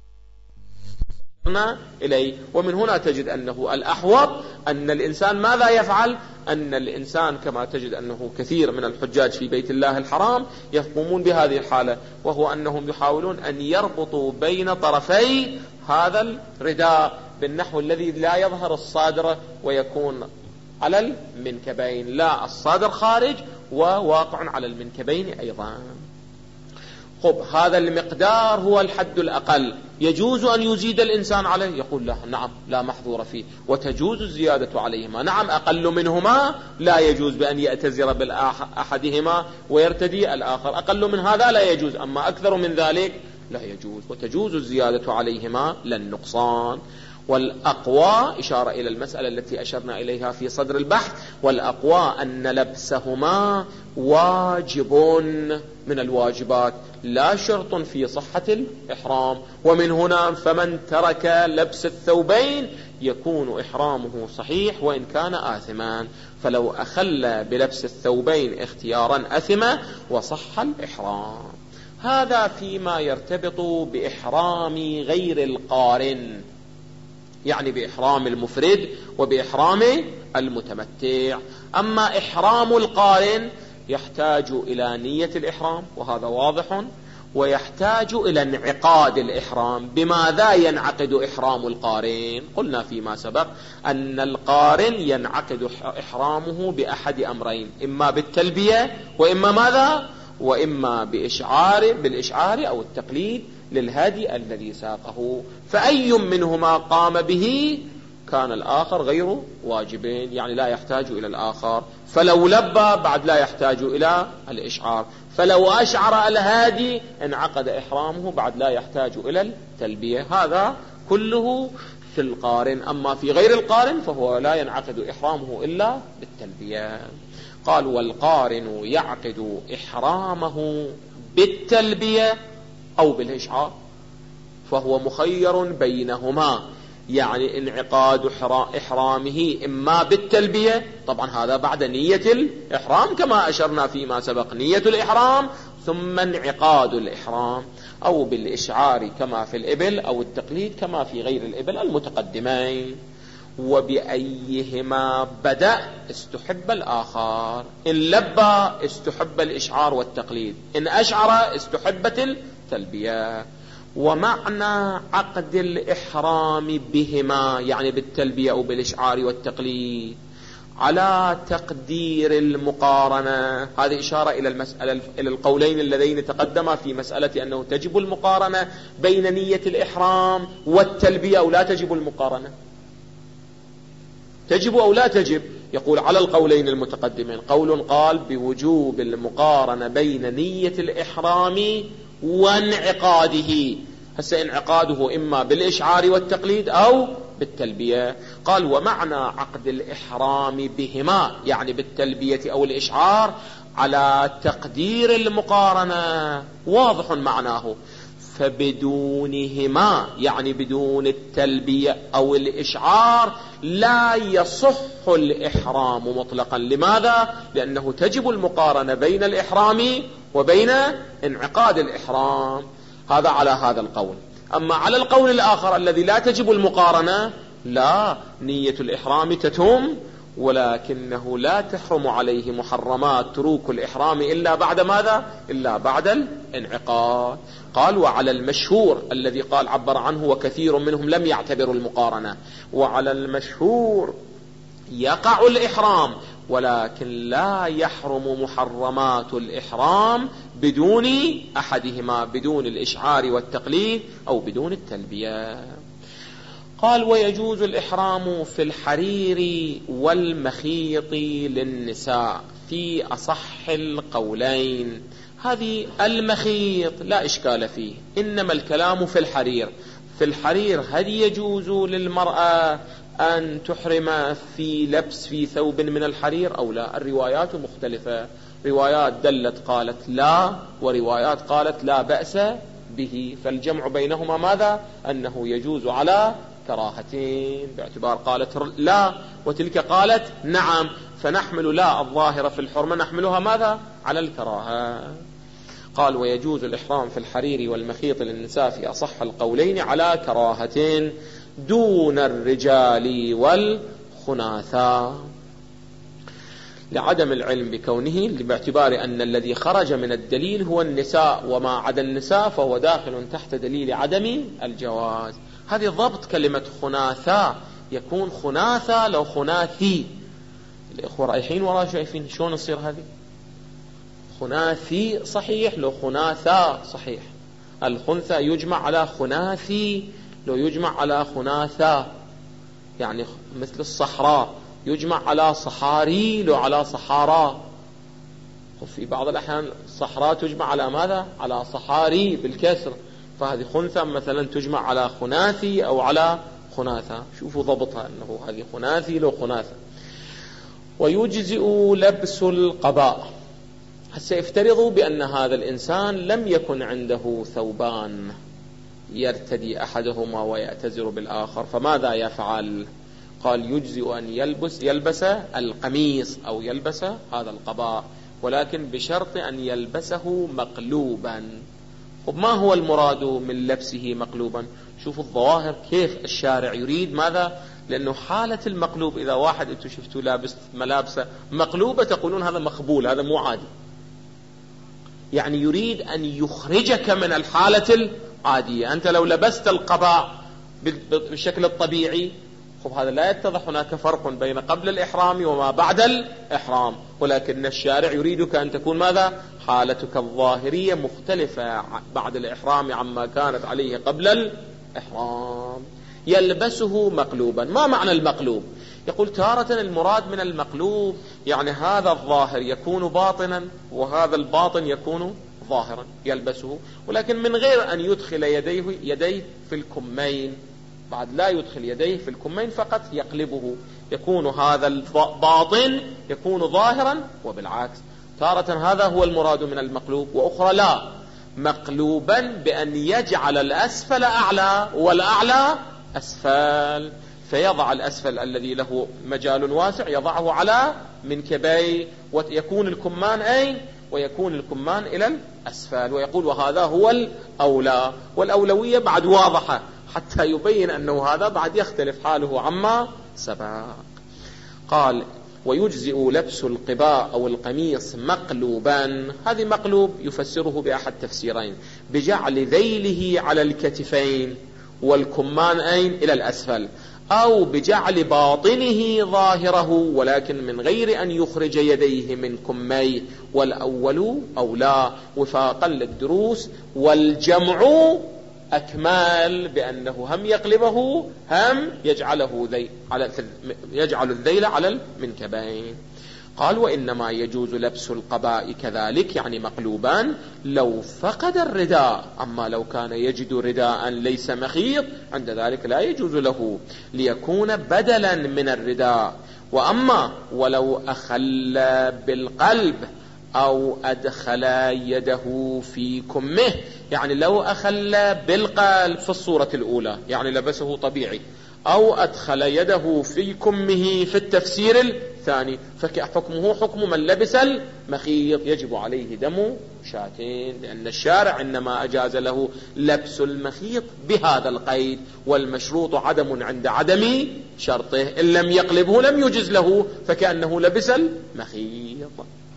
إليه. ومن هنا تجد أنه الأحوط أن الإنسان ماذا يفعل؟ أن الإنسان كما تجد أنه كثير من الحجاج في بيت الله الحرام يقومون بهذه الحالة، وهو أنهم يحاولون أن يربطوا بين طرفي هذا الرداء بالنحو الذي لا يظهر الصدر ويكون على المنكبين، لا الصدر خارج وواقع على المنكبين أيضا. خب هذا المقدار هو الحد الأقل، يجوز أن يزيد الإنسان عليه؟ يقول لا، نعم لا محظور فيه، وتجوز الزيادة عليهما. نعم أقل منهما لا يجوز بأن يأتزر بالأحدهما ويرتدي الآخر، أقل من هذا لا يجوز، أما أكثر من ذلك لا يجوز، وتجوز الزيادة عليهما لا النقصان. والأقوى إشارة إلى المسألة التي أشرنا إليها في صدر البحث، والأقوى أن لبسهما واجب من الواجبات لا شرط في صحة الإحرام. ومن هنا فمن ترك لبس الثوبين يكون إحرامه صحيح وإن كان آثما، فلو أخل بلبس الثوبين اختيارا أثم وصح الإحرام. هذا فيما يرتبط بإحرام غير القارن، يعني بإحرام المفرد وبإحرام المتمتع. أما إحرام القارن يحتاج إلى نية الإحرام، وهذا واضح، ويحتاج إلى انعقاد الإحرام. بماذا ينعقد إحرام القارن؟ قلنا فيما سبق أن القارن ينعقد إحرامه بأحد أمرين، إما بالتلبية وإما ماذا؟ وإما بالإشعار أو التقليد للهادي الذي ساقه، فأي منهما قام به كان الآخر غير واجبين، يعني لا يحتاج إلى الآخر. فلو لبى بعد لا يحتاج إلى الإشعار، فلو أشعر الهادي انعقد إحرامه بعد لا يحتاج إلى التلبية. هذا كله في القارن. أما في غير القارن فهو لا ينعقد إحرامه إلا بالتلبية. قال والقارن يعقد إحرامه بالتلبية أو بالإشعار، فهو مخير بينهما، يعني انعقاد إحرامه إما بالتلبية، طبعا هذا بعد نية الإحرام كما أشرنا فيما سبق، نية الإحرام ثم انعقاد الإحرام، أو بالإشعار كما في الإبل، أو التقليد كما في غير الإبل المتقدمين. وبأيهما بدأ استحب الآخر. إن لبى استحب الإشعار والتقليد، إن أشعر استحبت التلبية. ومعنى عقد الإحرام بهما، يعني بالتلبية أو بالإشعار والتقليد، على تقدير المقارنة. هذه إشارة إلى المسألة، إلى القولين اللذين تقدما في مسألة أنه تجب المقارنة بين نية الإحرام والتلبية أو لا تجب المقارنة، تجب أو لا تجب. يقول على القولين المتقدمين، قول قال بوجوب المقارنة بين نية الإحرام وانعقاده، هسه انعقاده إما بالإشعار والتقليد أو بالتلبية. قال ومعنى عقد الإحرام بهما، يعني بالتلبية أو الإشعار، على تقدير المقارنة، واضح معناه. فبدونهما، يعني بدون التلبية أو الإشعار، لا يصح الإحرام مطلقا. لماذا؟ لأنه تجب المقارنة بين الإحرام وبين انعقاد الإحرام. هذا على هذا القول. أما على القول الآخر الذي لا تجب المقارنة، لا، نية الإحرام تتم، ولكنه لا تحرم عليه محرمات تروك الإحرام إلا بعد ماذا؟ إلا بعد الانعقاد. قال وعلى المشهور الذي قال عبر عنه وكثير منهم لم يعتبروا المقارنة، وعلى المشهور يقع الإحرام، ولكن لا يحرم محرمات الإحرام بدون أحدهما، بدون الإشعار والتقليد أو بدون التلبية. قال ويجوز الإحرام في الحرير والمخيط للنساء في أصح القولين. هذه المخيط لا إشكال فيه، إنما الكلام في الحرير. في الحرير هل يجوز للمرأة أن تحرم في لبس في ثوب من الحرير أو لا؟ الروايات مختلفة، روايات دلت قالت لا، وروايات قالت لا بأس به. فالجمع بينهما ماذا؟ أنه يجوز على كراهتين، باعتبار قالت لا وتلك قالت نعم، فنحمل لا الظاهرة في الحرمة نحملها ماذا؟ على الكراهة. قال ويجوز الإحرام في الحرير والمخيط للنساء في أصح القولين على كراهتين دون الرجال والخناثاء، لعدم العلم بكونه، باعتبار أن الذي خرج من الدليل هو النساء، وما عدا النساء فهو داخل تحت دليل عدم الجواز. هذه ضبط كلمة خناثاء، يكون خناثاء لو خناثي. الإخوة رايحين وراء شايفين شلون تصير هذه؟ خناثي صحيح لو خناثاء صحيح. الخنثى يجمع على خناثي لو يجمع على خناثاء، يعني مثل الصحراء يجمع على صحاري لو على صحارى. وفي بعض الأحيان الصحراء تجمع على ماذا؟ على صحاري بالكسر. فهذه خنثى مثلا تجمع على خناثي أو على خناثة. شوفوا ضبطها أنه هذه خناثي لو خناثة. ويجزئ لبس القباء. هسه افترضوا بأن هذا الإنسان لم يكن عنده ثوبان يرتدي أحدهما ويعتذر بالآخر، فماذا يفعل؟ قال يجزئ أن يلبس القميص أو يلبس هذا القباء، ولكن بشرط أن يلبسه مقلوبا. ما هو المراد من لبسه مقلوبا؟ شوفوا الظواهر كيف الشارع يريد ماذا؟ لأنه حالة المقلوب إذا واحد أنتم شفتوا لابس ملابسه مقلوبة تقولون هذا مقبول، هذا مو عادي، يعني يريد أن يخرجك من الحالة العادية. أنت لو لبست القباء بالشكل الطبيعي هذا لا يتضح هناك فرق بين قبل الإحرام وما بعد الإحرام، ولكن الشارع يريدك أن تكون ماذا؟ حالتك الظاهرية مختلفة بعد الإحرام عما كانت عليه قبل الإحرام. يلبسه مقلوبا. ما معنى المقلوب؟ يقول تارة المراد من المقلوب يعني هذا الظاهر يكون باطنا وهذا الباطن يكون ظاهرا، يلبسه ولكن من غير أن يدخل يديه في الكمين، بعد لا يدخل يديه في الكمين فقط يقلبه، يكون هذا الباطن يكون ظاهرا وبالعكس. تارة هذا هو المراد من المقلوب، وأخرى لا، مقلوبا بأن يجعل الأسفل أعلى والأعلى أسفل، فيضع الأسفل الذي له مجال واسع يضعه على منكبيه، ويكون الكمان أين؟ ويكون الكمان إلى الأسفل، ويقول وهذا هو الأولى، والأولوية بعد واضحة حتى يبين أنه هذا بعد يختلف حاله عما سبق. قال ويجزئ لبس القباء أو القميص مقلوبا. هذه مقلوب يفسره بأحد تفسيرين: بجعل ذيله على الكتفين والكمان أين؟ إلى الأسفل، أو بجعل باطنه ظاهره ولكن من غير أن يخرج يديه من كميه، والأول أولى وفاقا للدروس، والجمع أكمال بأنه هم يقلبه هم يجعل الذيل على المنكبين. قال وإنما يجوز لبس القباء كذلك يعني مقلوبان لو فقد الرداء، أما لو كان يجد رداء ليس مخيط عند ذلك لا يجوز له ليكون بدلا من الرداء. وأما ولو أخل بالقلب أو أدخل يده في كمه، يعني لو أخل بالقلب في الصورة الأولى يعني لبسه طبيعي، أو أدخل يده في كمه في التفسير الثاني، فحكمه حكم من لبس المخيط، يجب عليه دم شاتين، لأن الشارع إنما أجاز له لبس المخيط بهذا القيد، والمشروط عدم عند عدم شرطه، إن لم يقلبه لم يجز له فكأنه لبس المخيط.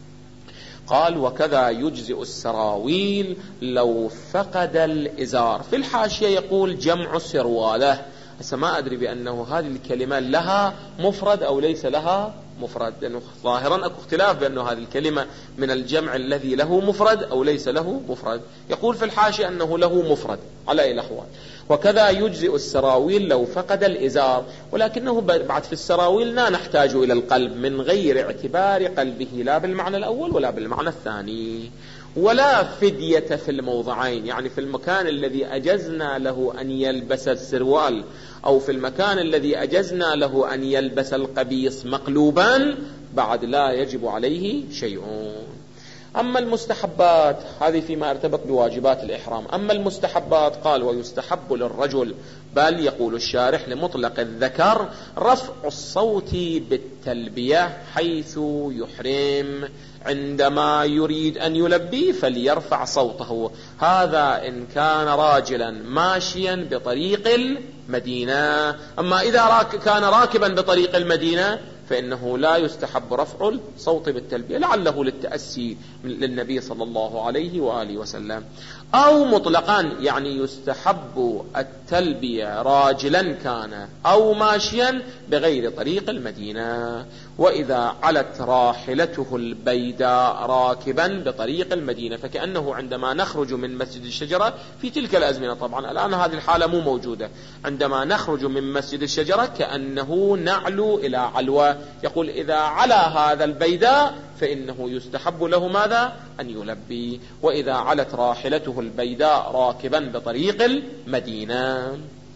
قال وكذا يجزئ السراويل لو فقد الإزار. في الحاشية يقول جمع سرواله، بس ما أدري بأنه هذه الكلمة لها مفرد أو ليس لها مفرد، لأنه ظاهرا أكو اختلاف بأنه هذه الكلمة من الجمع الذي له مفرد أو ليس له مفرد. يقول في الحاشية أنه له مفرد على أي الأحوال. وكذا يجزئ السراويل لو فقد الإزار، ولكنه بعد في السراويل لا نحتاج إلى القلب من غير اعتبار قلبه لا بالمعنى الأول ولا بالمعنى الثاني. ولا فدية في الموضعين، يعني في المكان الذي أجزنا له أن يلبس السروال أو في المكان الذي أجزنا له أن يلبس القميص مقلوبا بعد لا يجب عليه شيء. أما المستحبات هذه فيما ارتبط بواجبات الإحرام. أما المستحبات قال ويستحب للرجل، بل يقول الشارح لمطلق الذكر، رفع الصوت بالتلبية حيث يحرم، عندما يريد أن يلبي فليرفع صوته، هذا إن كان راجلا ماشيا بطريق المدينة. أما إذا كان راكبا بطريق المدينة فإنه لا يستحب رفع الصوت بالتلبية، لعله للتأسي للنبي صلى الله عليه وآله وسلم. أو مطلقا يعني يستحب التلبية راجلا كان أو ماشيا بغير طريق المدينة. وإذا علت راحلته البيداء راكبا بطريق المدينة، فكأنه عندما نخرج من مسجد الشجرة في تلك الأزمنة، طبعا الآن هذه الحالة مو موجودة، عندما نخرج من مسجد الشجرة كأنه نعلو إلى علوة، يقول إذا على هذا البيداء فإنه يستحب له ماذا؟ أن يلبي. وإذا علت راحلته البيداء راكبا بطريق المدينة.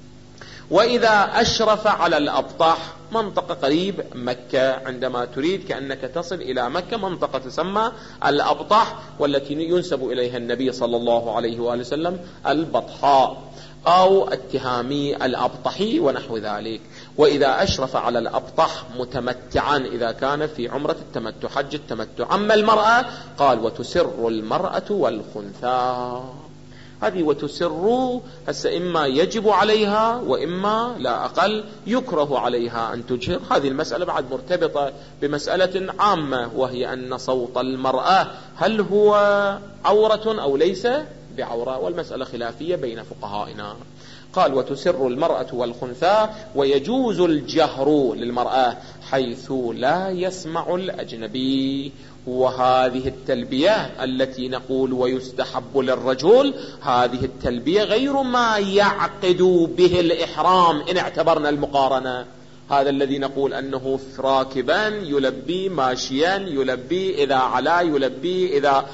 وإذا أشرف على الأبطح، منطقة قريب مكة، عندما تريد كأنك تصل إلى مكة، منطقة تسمى الأبطح والتي ينسب إليها النبي صلى الله عليه وآله وسلم البطحاء أو التهامي الأبطحي ونحو ذلك. وإذا أشرف على الأبطح متمتعا، إذا كان في عمرة التمتع حج التمتع. أما المرأة قال وتسر المرأة والخنثى. هذه وتسر هسه إما يجب عليها وإما لا أقل يكره عليها أن تجهر. هذه المسألة بعد مرتبطة بمسألة عامة، وهي أن صوت المرأة هل هو عورة أو ليس بعورة، والمسألة خلافية بين فقهائنا. قال وتسر المرأة والخنثى ويجوز الجهر للمرأة حيث لا يسمع الأجنبي. وهذه التلبية التي نقول ويستحب للرجل، هذه التلبية غير ما يعقد به الإحرام إن اعتبرنا المقارنة. هذا الذي نقول أنه راكبا يلبي، ماشيا يلبي، إذا علا يلبي، إذا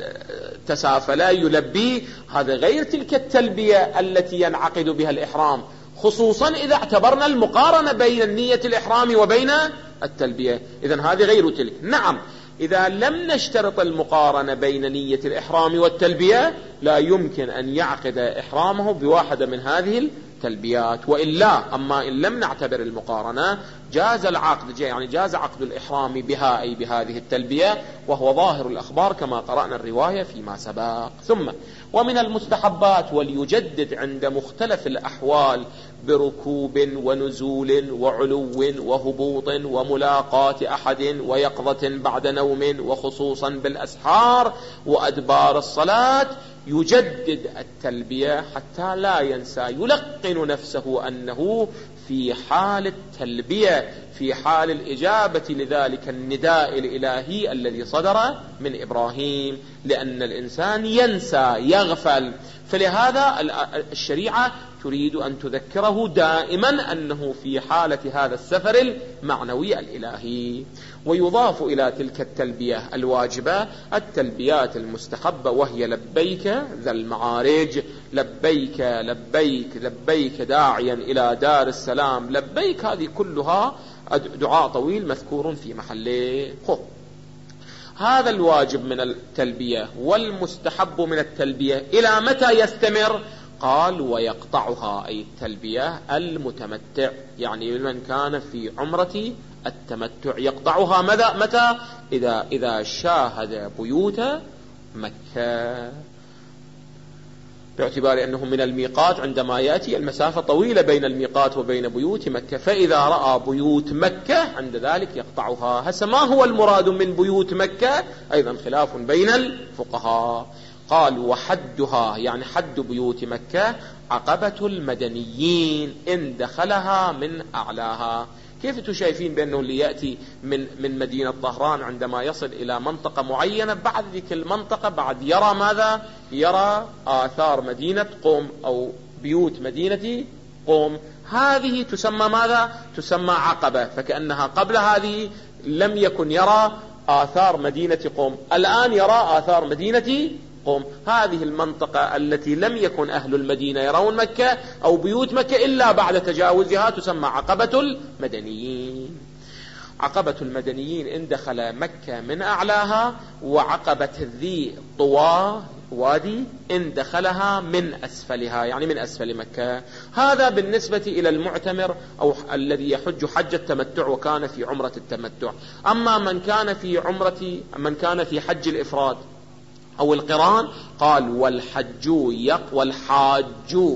تسافلا يلبي، هذا غير تلك التلبية التي ينعقد بها الإحرام، خصوصا إذا اعتبرنا المقارنة بين نية الإحرام وبين التلبية. إذن هذه غير تلك. نعم، إذا لم نشترط المقارنة بين نية الإحرام والتلبية لا يمكن أن يعقد إحرامه بواحدة من هذه التلبيات، وإلا أما إن لم نعتبر المقارنة جاز العقد، يعني جاز عقد الإحرام بها أي بهذه التلبية، وهو ظاهر الأخبار كما قرأنا الرواية فيما سبق. ثم ومن المستحبات وليجدد عند مختلف الأحوال بركوب ونزول وعلو وهبوط وملاقاة أحد ويقظة بعد نوم وخصوصا بالأسحار وأدبار الصلاة، يجدد التلبية حتى لا ينسى، يلقن نفسه أنه في حال التلبية، في حال الإجابة لذلك النداء الإلهي الذي صدر من إبراهيم، لأن الإنسان ينسى يغفل. فلهذا الشريعة تريد أن تذكره دائما أنه في حالة هذا السفر المعنوي الإلهي. ويضاف إلى تلك التلبية الواجبة التلبيات المستحبة، وهي لبيك ذا المعارج، لبيك لبيك لبيك داعيا إلى دار السلام لبيك. هذه كلها دعاء طويل مذكور في محله. هذا الواجب من التلبية والمستحب من التلبية إلى متى يستمر؟ قال ويقطعها، أي التلبية المتمتع، يعني من كان في عمرة التمتع يقطعها متى؟ إذا شاهد بيوت مكة، باعتبار أنه من الميقات عندما يأتي المسافة طويلة بين الميقات وبين بيوت مكة، فإذا رأى بيوت مكة عند ذلك يقطعها. هسه ما هو المراد من بيوت مكة؟ أيضا خلاف بين الفقهاء. قال وحدها، يعني حد بيوت مكة عقبة المدنيين إن دخلها من أعلاها. كيف تشايفين بأنه اللي يأتي من مدينة طهران عندما يصل إلى منطقة معينة، بعد ذيك المنطقة بعد يرى ماذا؟ يرى آثار مدينة قم أو بيوت مدينة قم، هذه تسمى ماذا؟ تسمى عقبة. فكأنها قبل هذه لم يكن يرى آثار مدينة قم، الآن يرى آثار مدينة قم. هذه المنطقة التي لم يكن أهل المدينة يرون مكة أو بيوت مكة إلا بعد تجاوزها تسمى عقبة المدنيين. عقبة المدنيين إن دخل مكة من أعلاها، وعقبة ذي طوى وادي إن دخلها من أسفلها، يعني من أسفل مكة. هذا بالنسبة إلى المعتمر أو الذي يحج حج التمتع وكان في عمرة التمتع. أما من كان في حج الإفراد أو القران، قال والحاج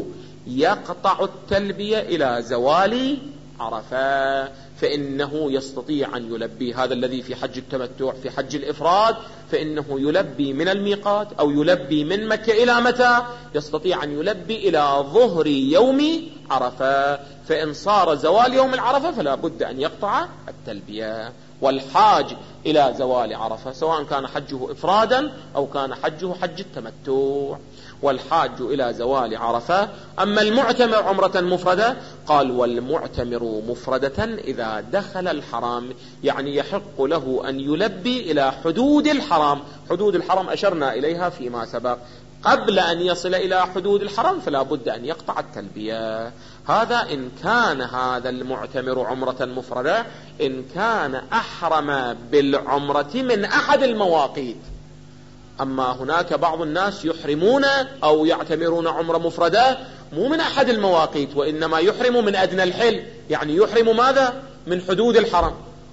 يقطع التلبية إلى زوال عرفة، فإنه يستطيع أن يلبي. هذا الذي في حج التمتع. في حج الإفراد فإنه يلبي من الميقات أو يلبي من مكة إلى متى؟ يستطيع أن يلبي إلى ظهر يوم عرفة، فإن صار زوال يوم العرفة فلا بد أن يقطع التلبية. والحاج إلى زوال عرفة، سواء كان حجه إفرادا أو كان حجه حج التمتع. والحاج إلى زوال عرفة. أما المعتمر عمرة مفردة، قال والمعتمر مفردة إذا دخل الحرام، يعني يحق له أن يلبي إلى حدود الحرام. حدود الحرام أشرنا إليها فيما سبق. قبل أن يصل إلى حدود الحرم فلا بد أن يقطع التلبية. هذا إن كان هذا المعتمر عمرة مفردة، إن كان أحرم بالعمرة من أحد المواقيت. أما هناك بعض الناس يحرمون أو يعتمرون عمرة مفردة مو من أحد المواقيت، وإنما يحرم من أدنى الحل، يعني يحرم ماذا؟ من حدود الحرم.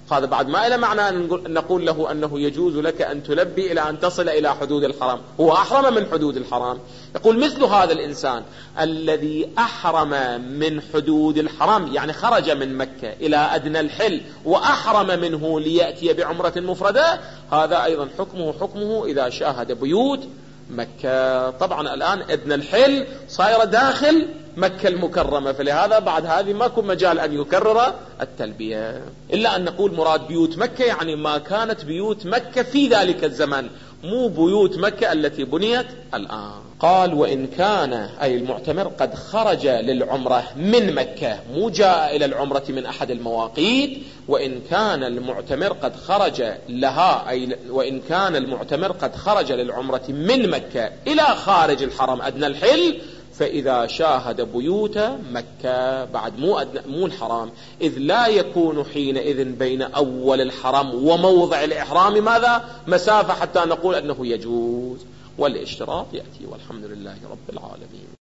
هذا بعد ما إلى معنى أن نقول له أنه يجوز لك أن تلبي إلى أن تصل إلى حدود الحرام، هو أحرم من حدود الحرام. يقول مثل هذا الإنسان الذي أحرم من حدود الحرام، يعني خرج من مكة إلى أدنى الحل وأحرم منه ليأتي بعمرة مفردة، هذا أيضا حكمه إذا شاهد بيوت مكة. طبعا الآن أدنى الحل صاير داخل مكة المكرمة، فلهذا بعد هذه ما كن مجال أن يكرر التلبية، إلا أن نقول مراد بيوت مكة يعني ما كانت بيوت مكة في ذلك الزمن، مو بيوت مكة التي بنيت الآن. قال وإن كان أي المعتمر قد خرج للعمرة من مكة، مو جاء إلى العمرة من أحد المواقيت، وإن كان المعتمر قد خرج لها، أي وإن كان المعتمر قد خرج للعمرة من مكة إلى خارج الحرم أدنى الحل، فإذا شاهد بيوت مكة بعد مو الحرام، إذ لا يكون حينئذ بين أول الحرم وموضع الإحرام ماذا؟ مسافة حتى نقول أنه يجوز. والاشتراط يأتي، والحمد لله رب العالمين.